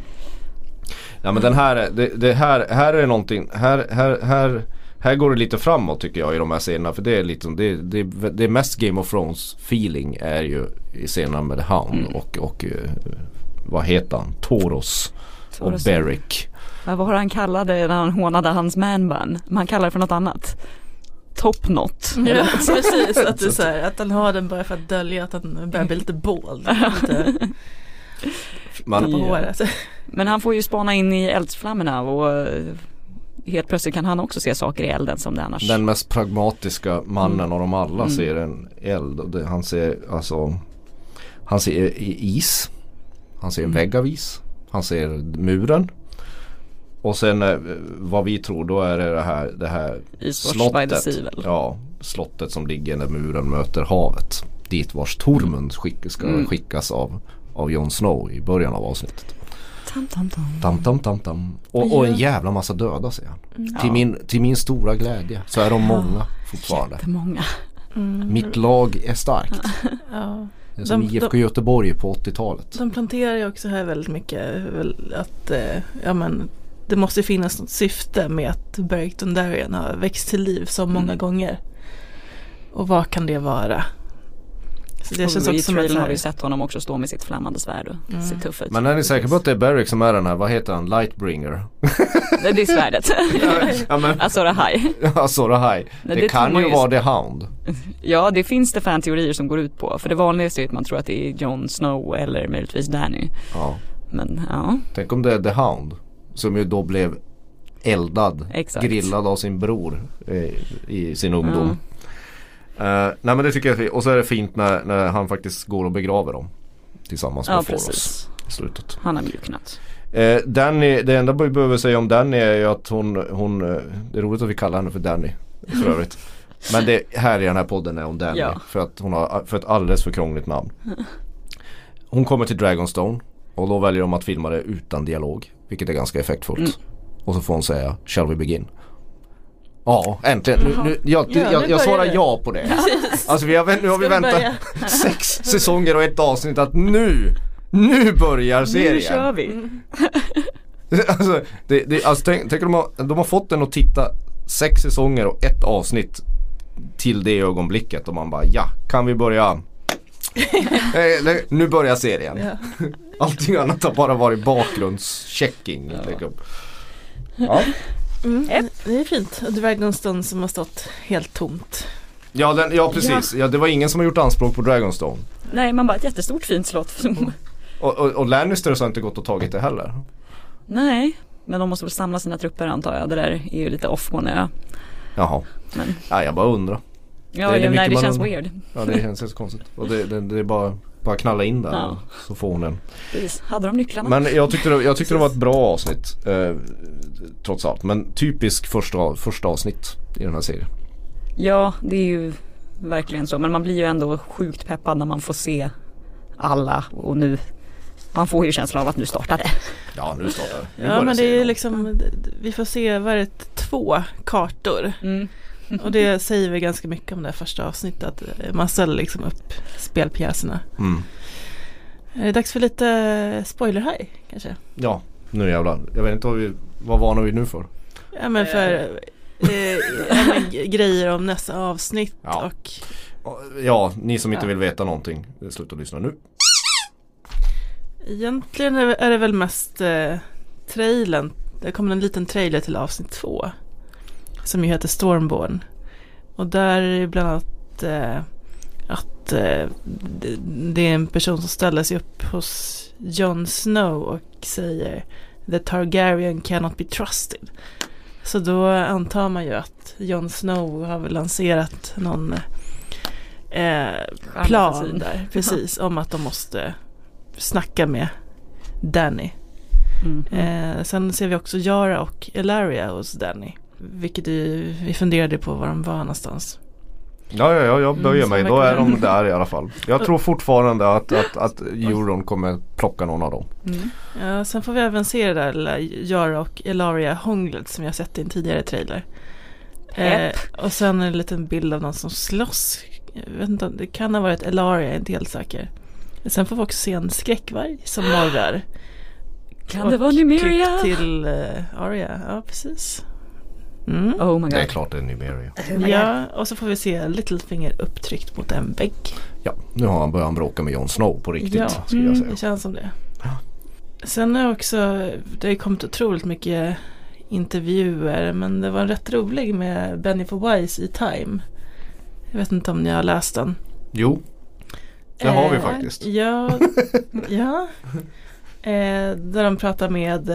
Ja, men den här, det, det här, här är någonting, här, här, här, här går det lite framåt tycker jag i de här scenerna. För det är lite, det, det, det mest Game of Thrones feeling är ju i scenerna med The Hound mm. och, och vad heter han? Toros. Och Beric. Ja, vad har han kallade när han hånade hans manbun? Man kallar det för något annat. Top knot. Ja, precis. Att, det så här, att han har den bara för att dölja att han börjar bli lite båld. Lite Man, på håret. Men han får ju spana in i eldsflammorna och helt plötsligt kan han också se saker i elden som det annars. Den mest pragmatiska mannen mm. av dem alla mm. ser en eld. Och det, han ser alltså han ser is. Han ser en mm. vägg av is. Han ser muren. Och sen eh, vad vi tror då är det det här, det här slottet. Ja, slottet som ligger när muren möter havet. Dit vars Tormund skick, ska mm. skickas av, av Jon Snow i början av avsnittet. Tam, tam, tam. Tam, tam, tam, tam. Och, och en jävla massa döda säger han. Mm. Till, min, till min stora glädje så är de många fortfarande. Jättemånga. Mm. Mitt lag är starkt. Ja. Det är som de, I F K de, Göteborg på åttiotalet. De planterar ju också här väldigt mycket att eh, ja, men, det måste finnas något syfte med att Beric Dondarrion har växt till liv så många mm. gånger. Och vad kan det vara? Så det och känns i också som att har vi sett honom också stå med sitt flammande svärd och mm. se tuff ut. Men är ni säkra på att det är Beric som är den här, vad heter han? Lightbringer? Det, det är svärdet. ja, men, Azor Ahai. Azor Ahai. Det, det kan ju vara The Hound. Ja, det finns det fan-teorier som går ut på. För det vanligaste är att man tror att det är Jon Snow eller möjligtvis Dany. Ja. Men ja. Tänk om det är The Hound som ju då blev eldad, Exakt. grillad av sin bror eh, i sin ungdom. Ja. Uh, nej men det tycker jag är, och så är det fint när, när han faktiskt går och begraver dem tillsammans med ja, Foros i slutet. Han har mjuknat. Uh, Danny, det enda vi behöver säga om Danny är ju att hon, hon uh, det är roligt att vi kallar henne för Danny för övrigt. Men det här i den här podden är om Danny ja. för att hon har för ett alldeles för krångligt namn. Hon kommer till Dragonstone och då väljer de att filma det utan dialog, vilket är ganska effektfullt. Mm. Och så får hon säga "Shall we begin?" Ja, äntligen. Nu, nu, jag, ja, jag, jag svarar ja på det. Precis. Alltså vi har, nu har vi väntat sex säsonger och ett avsnitt att nu, nu börjar serien. Nu kör vi. alltså, det, det, alltså tänk, tänk de, har, de har fått den att titta sex säsonger och ett avsnitt till det ögonblicket och man bara, ja, kan vi börja? Nej, nu börjar serien. Ja. Allting annat har bara varit bakgrundschecking. Ja. Ja. Mm, det är fint. Dragonstone som har stått helt tomt. Ja, den, ja precis. Ja. Ja, det var ingen som har gjort anspråk på Dragonstone. Nej, man bara ett jättestort fint slott. och, och, och Lannisters har inte gått och tagit det heller. Nej, men de måste väl samla sina trupper antar jag. Det där är ju lite off på nu. Jaha. Men. Ja, jag bara undrar. Ja, det, det, nej, det känns undrar. weird. Ja, det känns helt konstigt. Och det, det, det är bara, bara knalla in där ja. så får hon en. Precis. Hade de nycklarna? Men jag tyckte, det, jag tyckte det var ett bra avsnitt eh, trots allt. Men typisk första, första avsnitt i den här serien. Ja, det är ju verkligen så. Men man blir ju ändå sjukt peppad när man får se alla. Och nu, man får ju känslan av att nu startar det. Ja, nu startar det. Ja, men det är liksom, vi får se vad det är två kartor. Mm. Och det säger vi ganska mycket om det första avsnittet, att man ställer liksom upp spelpjäserna. Mm. Är det dags för lite spoiler här kanske? Ja, nu jävlar. Jag vet inte vad vi, vad varnar vi nu för? Ja, men för eh, ja, men, grejer om nästa avsnitt ja. och Ja, ni som inte Ja. vill veta någonting, sluta lyssna nu. Egentligen är det, är det väl mest eh, trailern. Det kommer en liten trailer till avsnitt två som ju heter Stormborn. Och där är det bland annat eh, att eh, det, det är en person som ställer sig upp hos Jon Snow och säger The Targaryen cannot be trusted. Så då antar man ju att Jon Snow har väl lanserat någon eh, plan där, precis, om att de måste snacka med Dany. Mm. Eh, sen ser vi också Yara och Ellaria hos Dany. Vilket vi, vi funderade på var de var någonstans. Ja, ja, ja jag böjer Mm, mig. så Då är verkligen. de där i alla fall. Jag tror fortfarande att, att, att Euron kommer plocka någon av dem. Mm. Ja, sen får vi även se det där lilla Yara och Ellaria hånglet som jag sett i en tidigare trailer. Eh, och sen en liten bild av någon som slåss. Jag vet inte, det kan ha varit Ellaria, jag är inte helt säker. Sen får vi också se en skräckvarg som morrar. Kan Och det vara Nymeria? klipp till uh, Arya, ja precis. Mm. Oh my god. Det är klart det är Nymeria. Ja, och så får vi se Littlefinger upptryckt mot en vägg. Ja, nu har han börjat bråka med Jon Snow på riktigt, Ja, skulle jag säga. det känns som det. Sen är också, det har kommit otroligt mycket intervjuer, men det var rätt rolig med Bennifer Wise i Time. Jag vet inte om ni har läst den. Jo, det har vi Eh, faktiskt. Ja, ja. Eh, där de pratar med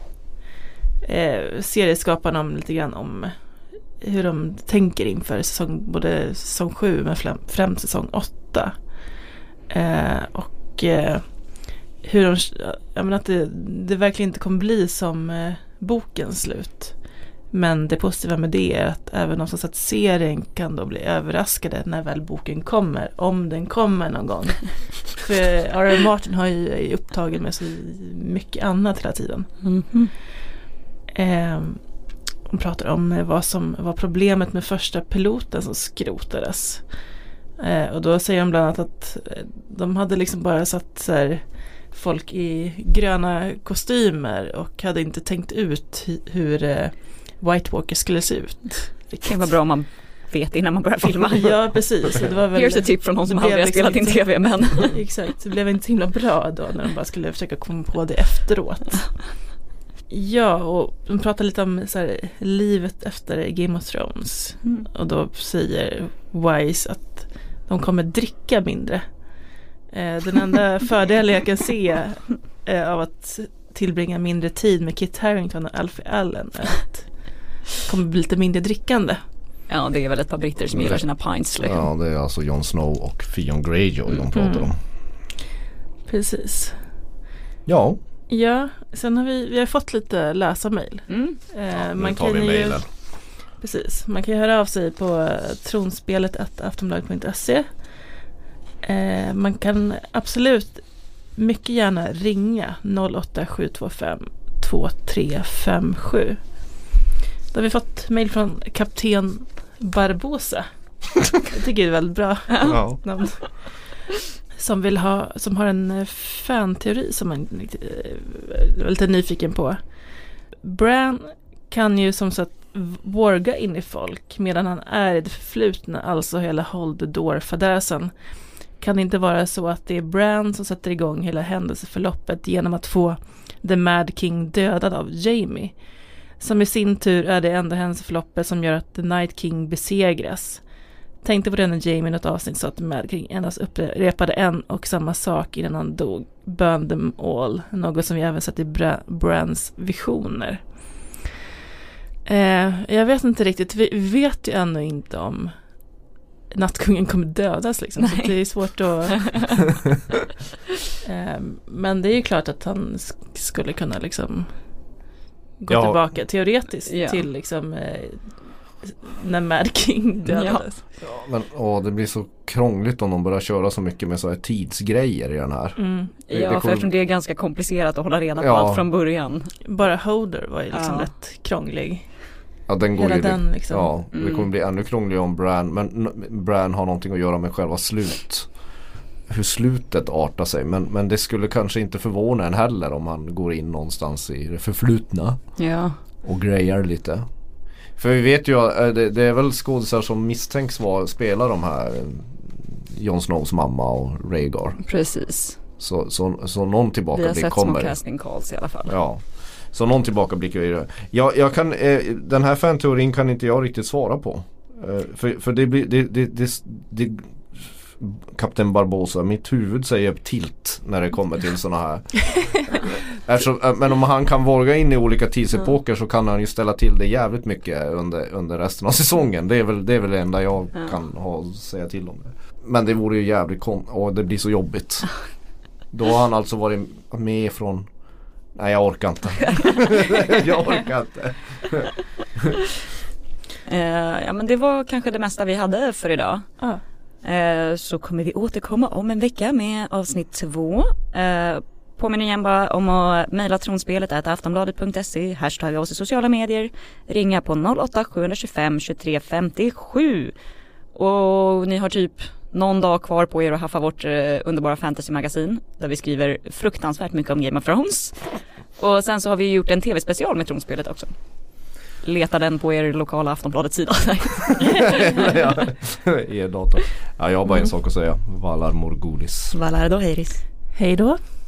eh, serieskaparna om lite grann om hur de tänker inför säsong, både säsong sju men främ, främst säsong åtta. Eh, och eh, hur de, jag menar att det, det verkligen inte kommer bli som eh, bokens slut. Men det positiva med det är att även de som sett serien kan då bli överraskade när väl boken kommer, om den kommer någon gång. För R R. Martin har ju är upptagen med så mycket annat hela tiden. Mm-hmm. Eh, de pratar om vad som var problemet med första piloten som skrotades. Eh, och då säger de bland annat att de hade liksom bara satt så här, folk i gröna kostymer och hade inte tänkt ut hur eh, White Walker skulle se ut. Det kan vara bra om man vet innan man börjar filma. Ja, precis. Det var väl, Here's a tip från någon som det aldrig har blev spelat in liksom tv, men exakt, det blev inte så himla bra då när de bara skulle försöka komma på det efteråt. Ja, och de pratar lite om så här, livet efter Game of Thrones. Mm. Och då säger Wise att de kommer dricka mindre. Eh, den enda fördelen jag kan se eh, av att tillbringa mindre tid med Kit Harington och Alfie Allen är att det kommer bli lite mindre drickande. ja, det är väl ett par britter som gillar sina pints. Liksom. Ja, det är alltså Jon Snow och Theon Greyjoy de pratar Mm. om. Precis. Ja, Ja, sen har vi, vi har fått lite läsarmail. Mm. Eh, nu man tar kan vi ju, mejlen. precis, man kan ju höra av sig på tronspelet at aftonbladet punkt se. Eh, man kan absolut mycket gärna ringa noll åtta sju två fem två tre fem sju. Då har vi fått mejl från kapten Barbosa. Jag tycker det är väldigt bra Ja. namn. Som vill ha, som har en fan-teori som man är lite nyfiken på. Bran kan ju som sagt vårga in i folk medan han är i det förflutna, alltså hela Hold the Door-fadäsen. Kan det inte vara så att det är Bran som sätter igång hela händelseförloppet genom att få The Mad King dödad av Jaime, som i sin tur är det enda händelseförloppet som gör att The Night King besegras. Tänkte på det när Jaime i något avsnitt sa att The Mad King endast upprepade en och samma sak innan han dog. Burn them all. Något som vi även sett i Bra- Brans visioner. Eh, jag vet inte riktigt. Vi vet ju ännu inte om Nattkungen kommer dödas liksom. Så det är svårt att... eh, men det är ju klart att han sk- skulle kunna liksom gå Ja. tillbaka teoretiskt Ja. till liksom eh, när Mad King dödades. Ja, men åh, det blir så krångligt om de börjar köra så mycket med så här tidsgrejer i den här. Mm. Det- det Ja, för kommer- eftersom det är ganska komplicerat att hålla reda på Ja. allt från början. Bara Hodor var ju liksom Ja. rätt krånglig. Ja, den går Hela ju den liksom. Ja, det Mm. kommer bli ännu krångligare om Bran, men n- Bran har någonting att göra med själva slut. Hur slutet artar sig, men, men det skulle kanske inte förvåna en heller om han går in någonstans i det förflutna Ja. och grejar lite. För vi vet ju att det, det är väl skådespelare som misstänks vara spela de här Jon Snows mamma och Rhaegar. Precis. Så, så, så någon tillbaka vi har blir sett kommer. små casting calls i alla fall. Ja. Så någon tillbaka blickar i det. Jag, jag kan, eh, den här fanteorin kan inte jag riktigt svara på. Eh, för, för det blir det, det, det, det Kapten Barbosa, mitt huvud säger tilt när det kommer till såna här. Eftersom, men om han kan våga in i olika tidsepoker så kan han ju ställa till det jävligt mycket under, under resten av säsongen. Det är väl det, är väl det enda jag ja. kan ha att säga till om det. Men det vore ju jävligt kom- och det blir så jobbigt. Då har han alltså varit med från... Nej, jag orkar inte. jag orkar inte. uh, ja, men det var kanske det mesta vi hade för idag. Ah. Uh, så kommer vi återkomma om en vecka med avsnitt två. Uh, påminner igen bara om att mejla tronspelet at aftonbladet punkt se, hashtagga oss i sociala medier, ringa på noll åtta sju two fem two tre fem sju. Och ni har typ någon dag kvar på er att haffa vårt eh, underbara fantasy-magasin där vi skriver fruktansvärt mycket om Game of Thrones. Och sen så har vi gjort en tv-special med tronspelet också. Leta den på er lokala Aftonbladets sida. ja, er dator. Ja, jag har bara en sak att säga. Valar Morghulis. Valar Doheiris. Hej då.